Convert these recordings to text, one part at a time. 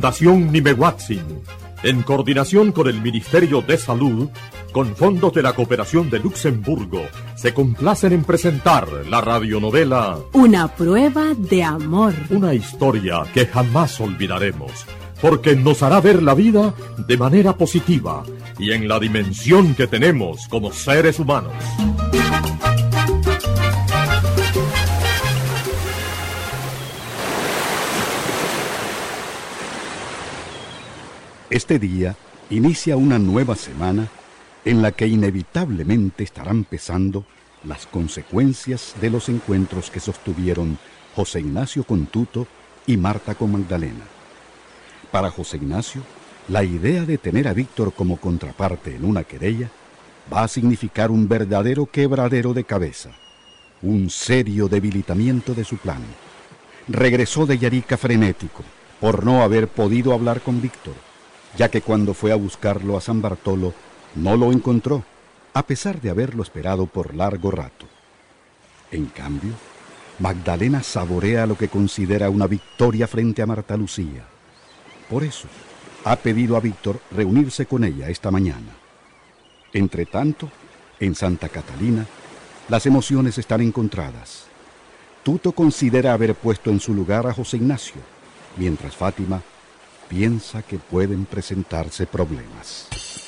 Fundación Nimehuatzin, en coordinación con el Ministerio de Salud, con fondos de la Cooperación de Luxemburgo, se complacen en presentar la radionovela Una prueba de amor. Una historia que jamás olvidaremos, porque nos hará ver la vida de manera positiva y en la dimensión que tenemos como seres humanos. Este día inicia una nueva semana en la que inevitablemente estarán pesando las consecuencias de los encuentros que sostuvieron José Ignacio con Tuto y Marta con Magdalena. Para José Ignacio, la idea de tener a Víctor como contraparte en una querella va a significar un verdadero quebradero de cabeza, un serio debilitamiento de su plan. Regresó de Yarica frenético por no haber podido hablar con Víctor, ya que cuando fue a buscarlo a San Bartolo no lo encontró, a pesar de haberlo esperado por largo rato. En cambio, Magdalena saborea lo que considera una victoria frente a Marta Lucía. Por eso, ha pedido a Víctor reunirse con ella esta mañana. Entretanto, en Santa Catalina, las emociones están encontradas. Tuto considera haber puesto en su lugar a José Ignacio, mientras Fátima piensa que pueden presentarse problemas.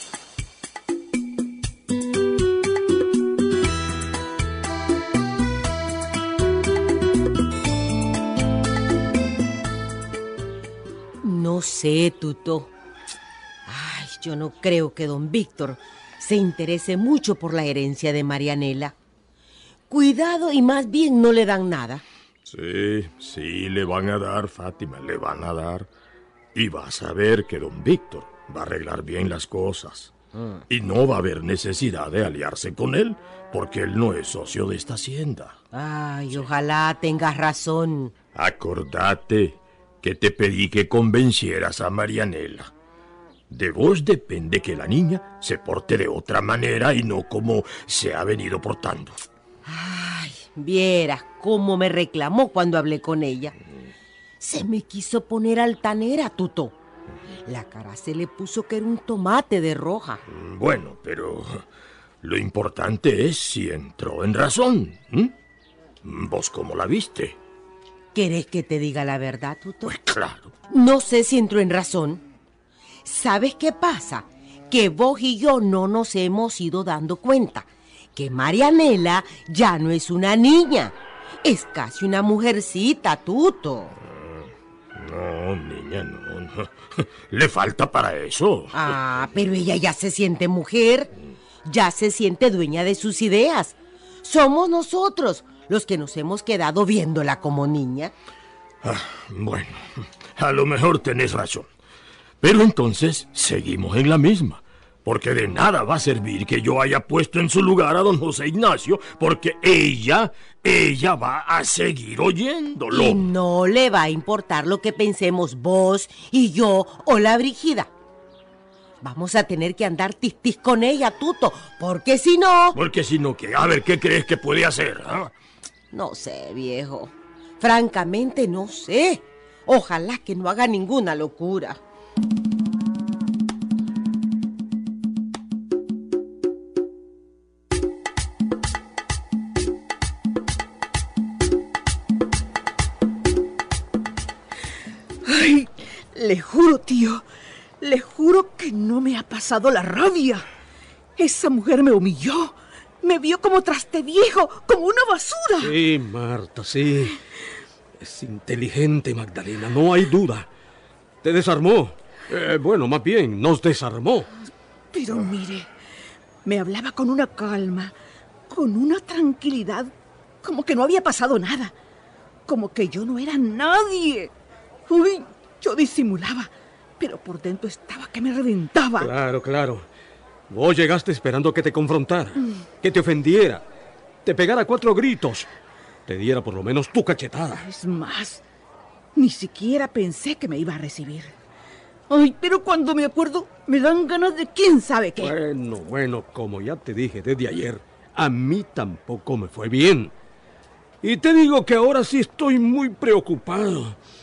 No sé, Tuto. Ay, yo no creo que don Víctor se interese mucho por la herencia de Marianela. Cuidado y más bien no le dan nada. Sí, le van a dar, Fátima, le van a dar. Y vas a ver que don Víctor va a arreglar bien las cosas. Y no va a haber necesidad de aliarse con él, porque él no es socio de esta hacienda. Ay, ojalá tengas razón. Acordate que te pedí que convencieras a Marianela. De vos depende que la niña se porte de otra manera y no como se ha venido portando. Ay, vieras cómo me reclamó cuando hablé con ella. Se me quiso poner altanera, Tuto. La cara se le puso que era un tomate de roja. Bueno, pero lo importante es si entró en razón. ¿Vos cómo la viste? ¿Querés que te diga la verdad, Tuto? Pues claro. No sé si entró en razón. ¿Sabes qué pasa? Que vos y yo no nos hemos ido dando cuenta que Marianela ya no es una niña. Es casi una mujercita, Tuto. No, niña, no. Le falta para eso. Ah, pero ella ya se siente mujer. Ya se siente dueña de sus ideas. Somos nosotros los que nos hemos quedado viéndola como niña. Bueno, a lo mejor tenés razón. Pero entonces seguimos en la misma. Porque de nada va a servir que yo haya puesto en su lugar a don José Ignacio, porque ella va a seguir oyéndolo. Y no le va a importar lo que pensemos vos y yo o la Brígida. Vamos a tener que andar tis con ella, Tuto, porque si no... Porque si no, ¿qué? A ver, ¿qué crees que puede hacer? No sé, viejo. Francamente, no sé. Ojalá que no haga ninguna locura. Ay, le juro, tío, le juro que no me ha pasado la rabia. Esa mujer me humilló, me vio como traste viejo, como una basura. Sí, Marta, sí. Es inteligente, Magdalena, no hay duda. Te desarmó. Bueno, más bien, nos desarmó. Pero mire, me hablaba con una calma, con una tranquilidad, como que no había pasado nada, como que yo no era nadie. Uy, yo disimulaba, pero por dentro estaba que me reventaba. Claro. Vos llegaste esperando que te confrontara, que te ofendiera, te pegara 4 gritos, te diera por lo menos tu cachetada. Es más, ni siquiera pensé que me iba a recibir. Ay, pero cuando me acuerdo, me dan ganas de quién sabe qué. Bueno, como ya te dije desde ayer, a mí tampoco me fue bien. Y te digo que ahora sí estoy muy preocupado.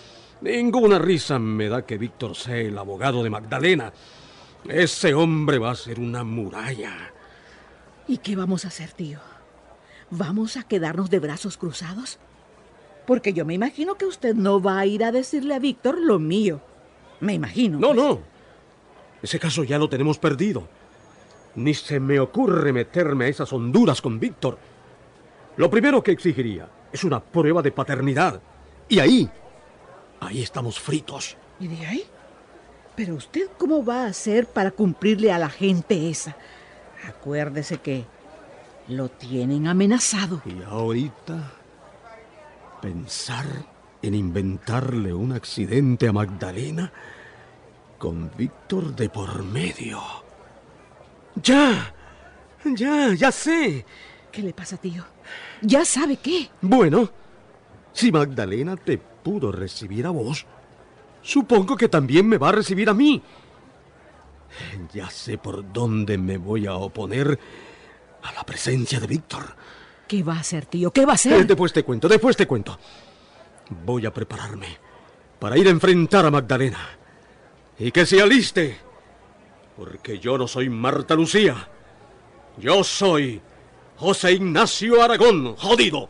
Ninguna risa me da que Víctor sea el abogado de Magdalena. Ese hombre va a ser una muralla. ¿Y qué vamos a hacer, tío? ¿Vamos a quedarnos de brazos cruzados? Porque yo me imagino que usted no va a ir a decirle a Víctor lo mío. Me imagino. No, pues. no. Ese caso ya lo tenemos perdido. Ni se me ocurre meterme a esas honduras con Víctor. Lo primero que exigiría es una prueba de paternidad. Y ahí estamos fritos. ¿Y de ahí? Pero usted, ¿cómo va a hacer para cumplirle a la gente esa? Acuérdese que lo tienen amenazado. Y ahorita pensar en inventarle un accidente a Magdalena con Víctor de por medio. Ya sé. ¿Qué le pasa, tío? ¿Ya sabe qué? Bueno, si Magdalena te pudo recibir a vos, supongo que también me va a recibir a mí. Ya sé por dónde me voy a oponer a la presencia de Víctor. ¿Qué va a hacer, tío? ¿Qué va a hacer? Después te cuento. Voy a prepararme para ir a enfrentar a Magdalena. Y que se aliste, porque yo no soy Marta Lucía. Yo soy José Ignacio Aragón, jodido.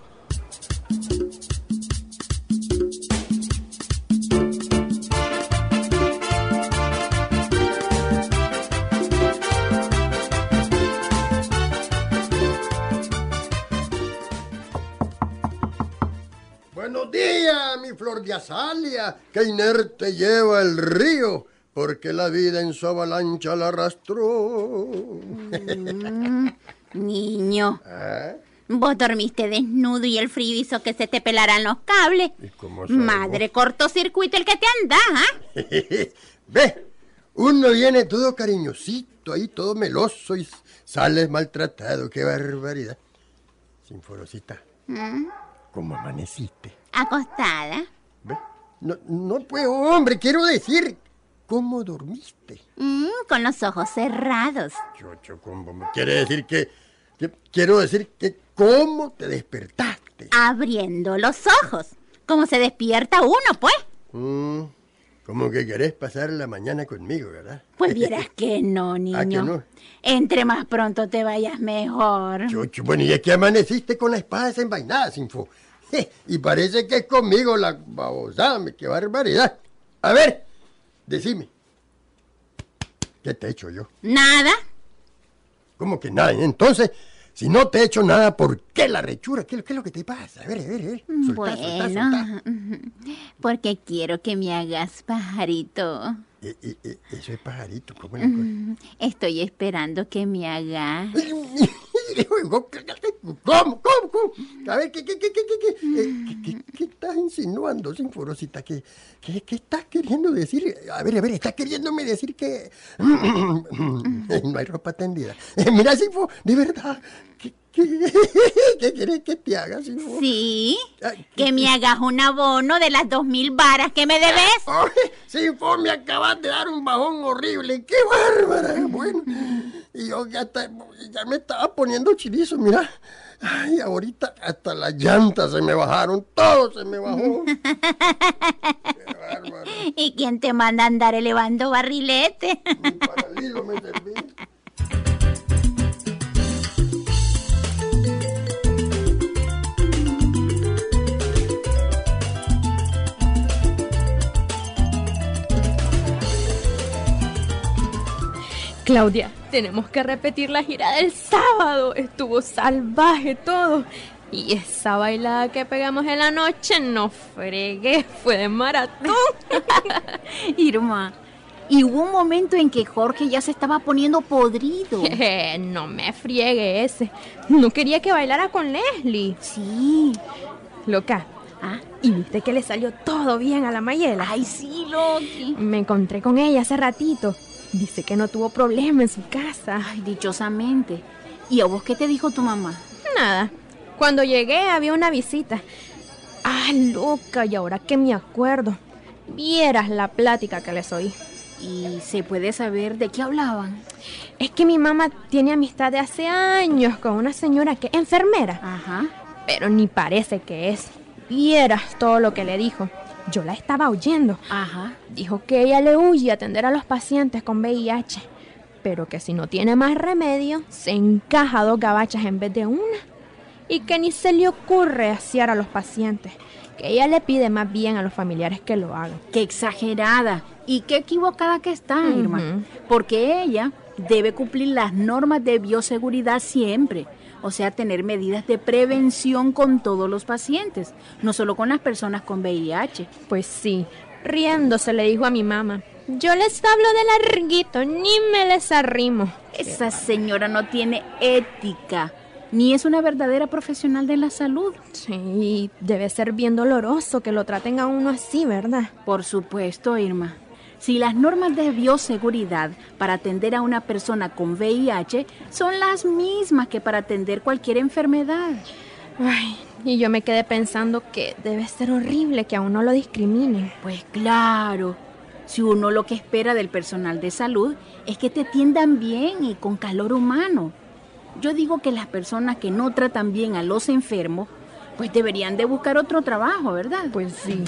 Buenos días, mi flor de azalia, que inerte lleva el río, porque la vida en su avalancha la arrastró. Niño, ¿Ah? vos dormiste desnudo y el frío hizo que se te pelaran los cables. ¿Y cómo sabes Madre cortocircuito el que te anda, ¿ah? Ve, uno viene todo cariñosito ahí, todo meloso y sales maltratado. ¡Qué barbaridad! Sinforosita, ¿cómo amaneciste? Acostada. ¿Ve? No pues, hombre, quiero decir, ¿cómo dormiste? Con los ojos cerrados. Chocho, ¿cómo? Quiere decir quiero decir que ¿cómo te despertaste? Abriendo los ojos. Como se despierta uno, pues. Como que querés pasar la mañana conmigo, ¿verdad? Pues vieras que no, niño. ¿Ah, que no? Entre más pronto te vayas mejor. Chocho, bueno, y es que amaneciste con la espada desenvainada, Sinfo. Y parece que es conmigo la babosada, qué barbaridad. A ver, decime, ¿qué te he hecho yo? Nada. ¿Cómo que nada? Entonces, si no te he hecho nada, ¿por qué la rechura? ¿Qué es lo que te pasa? A ver. Soltá. Porque quiero que me hagas pajarito. Eso es pajarito, ¿cómo es la cosa? Estoy esperando que me hagas. ¿Cómo? A ver, ¿qué estás insinuando, Sinforosita? ¿Qué estás queriendo decir? A ver, ¿estás queriéndome decir que no hay ropa tendida? Mira, Sinfo, de verdad, ¿qué quieres que te haga, Sinfo? Sí, que me hagas un abono de las 2,000 varas que me debes. Sinfo, me acabas de dar un bajón horrible. ¡Qué bárbara! Bueno, y yo ya me estaba poniendo chirizo, mira. Ay, ahorita hasta las llantas se me bajaron, todo se me bajó. ¡Qué bárbaro! ¿Y quién te manda a andar elevando barrilete? Para el hilo me serví. Claudia, tenemos que repetir la gira del sábado. Estuvo salvaje todo. Y esa bailada que pegamos en la noche, no fregué, fue de maratón. Irma, y hubo un momento en que Jorge ya se estaba poniendo podrido. No me friegue ese. No quería que bailara con Leslie. Sí. Loca. ¿Ah? ¿Y viste que le salió todo bien a la Mayela? Ay, sí, Loki. Me encontré con ella hace ratito. Dice que no tuvo problema en su casa. Ay, dichosamente. ¿Y a vos qué te dijo tu mamá? Nada. Cuando llegué había una visita. Ah, loca, y ahora que me acuerdo. Vieras la plática que les oí. ¿Y se puede saber de qué hablaban? Es que mi mamá tiene amistad de hace años con una señora que es enfermera. Ajá. Pero ni parece que es. Vieras todo lo que le dijo. Yo la estaba oyendo. Ajá. Dijo que ella le huye a atender a los pacientes con VIH, pero que si no tiene más remedio, se encaja 2 gabachas en vez de una. Y que ni se le ocurre asear a los pacientes, que ella le pide más bien a los familiares que lo hagan. Qué exagerada y qué equivocada que está, Irma. Porque ella debe cumplir las normas de bioseguridad siempre. O sea, tener medidas de prevención con todos los pacientes, no solo con las personas con VIH. Pues sí, riéndose le dijo a mi mamá: yo les hablo de larguito, ni me les arrimo. Esa señora no tiene ética, ni es una verdadera profesional de la salud. Sí, debe ser bien doloroso que lo traten a uno así, ¿verdad? Por supuesto, Irma. Si las normas de bioseguridad para atender a una persona con VIH son las mismas que para atender cualquier enfermedad. Ay, y yo me quedé pensando que debe ser horrible que a uno lo discriminen. Pues claro, si uno lo que espera del personal de salud es que te atiendan bien y con calor humano. Yo digo que las personas que no tratan bien a los enfermos, pues deberían de buscar otro trabajo, ¿verdad? Pues sí.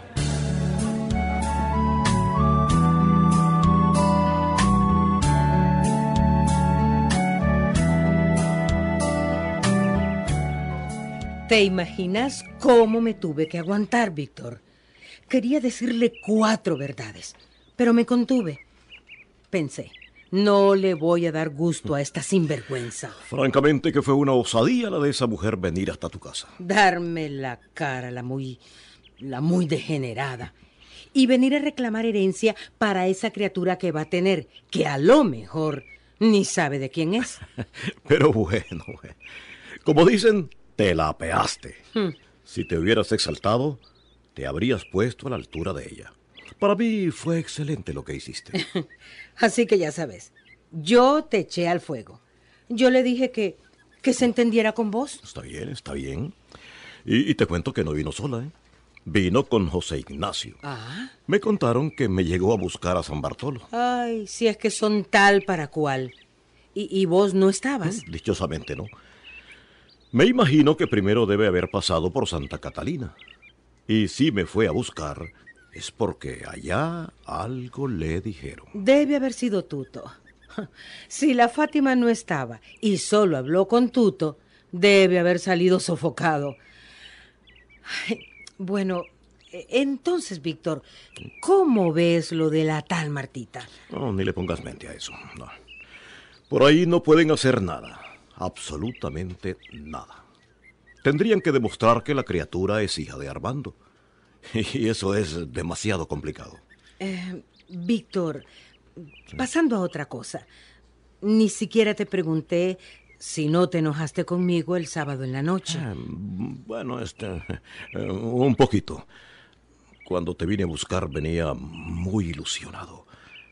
¿Te imaginas cómo me tuve que aguantar, Víctor? Quería decirle 4 verdades, pero me contuve. Pensé, no le voy a dar gusto a esta sinvergüenza. Francamente que fue una osadía la de esa mujer venir hasta tu casa. Darme la cara, la muy degenerada. Y venir a reclamar herencia para esa criatura que va a tener, que a lo mejor ni sabe de quién es. Pero bueno, como dicen, te la apeaste. Si te hubieras exaltado, te habrías puesto a la altura de ella. Para mí fue excelente lo que hiciste. Así que ya sabes, yo te eché al fuego. Yo le dije que se entendiera con vos. Está bien, está bien. Y te cuento que no vino sola, ¿eh? Vino con José Ignacio. Ah. Me contaron que me llegó a buscar a San Bartolo. Ay, si es que son tal para cual. ¿Y vos no estabas? Dichosamente no. Me imagino que primero debe haber pasado por Santa Catalina. Y si me fue a buscar, es porque allá algo le dijeron. Debe haber sido Tuto. Si la Fátima no estaba y solo habló con Tuto, debe haber salido sofocado. Ay, bueno, entonces, Víctor, ¿cómo ves lo de la tal Martita? No, ni le pongas mente a eso. No. Por ahí no pueden hacer nada. Absolutamente nada. Tendrían que demostrar que la criatura es hija de Armando. Y eso es demasiado complicado. Víctor, pasando a otra cosa. Ni siquiera te pregunté si no te enojaste conmigo el sábado en la noche. Bueno, un poquito. Cuando te vine a buscar venía muy ilusionado.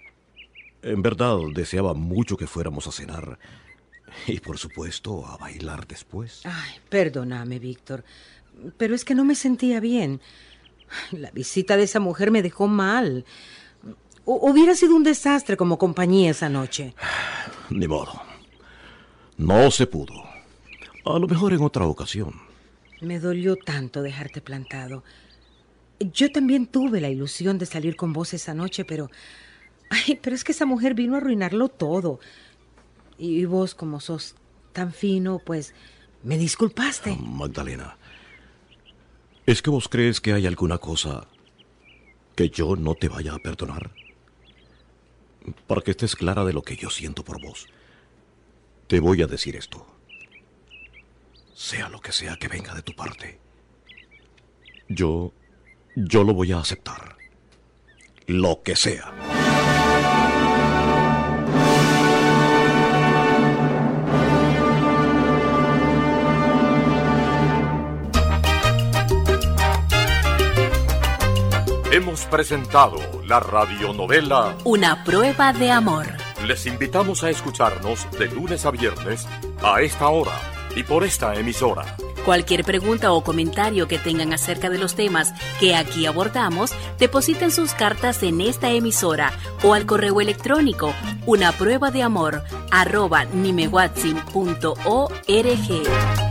En verdad deseaba mucho que fuéramos a cenar. Y por supuesto, a bailar después. Ay, perdóname, Víctor, pero es que no me sentía bien. La visita de esa mujer me dejó mal. Hubiera sido un desastre como compañía esa noche. Ni modo. No se pudo. A lo mejor en otra ocasión. Me dolió tanto dejarte plantado. Yo también tuve la ilusión de salir con vos esa noche, pero es que esa mujer vino a arruinarlo todo. Y vos, como sos tan fino, pues me disculpaste. Magdalena, ¿es que vos crees que hay alguna cosa que yo no te vaya a perdonar? Para que estés clara de lo que yo siento por vos, te voy a decir esto. Sea lo que sea que venga de tu parte, yo lo voy a aceptar. Lo que sea. Hemos presentado la radionovela Una prueba de amor. Les invitamos a escucharnos de lunes a viernes a esta hora y por esta emisora. Cualquier pregunta o comentario que tengan acerca de los temas que aquí abordamos, depositen sus cartas en esta emisora o al correo electrónico unapruebadeamor@nimewatsin.org.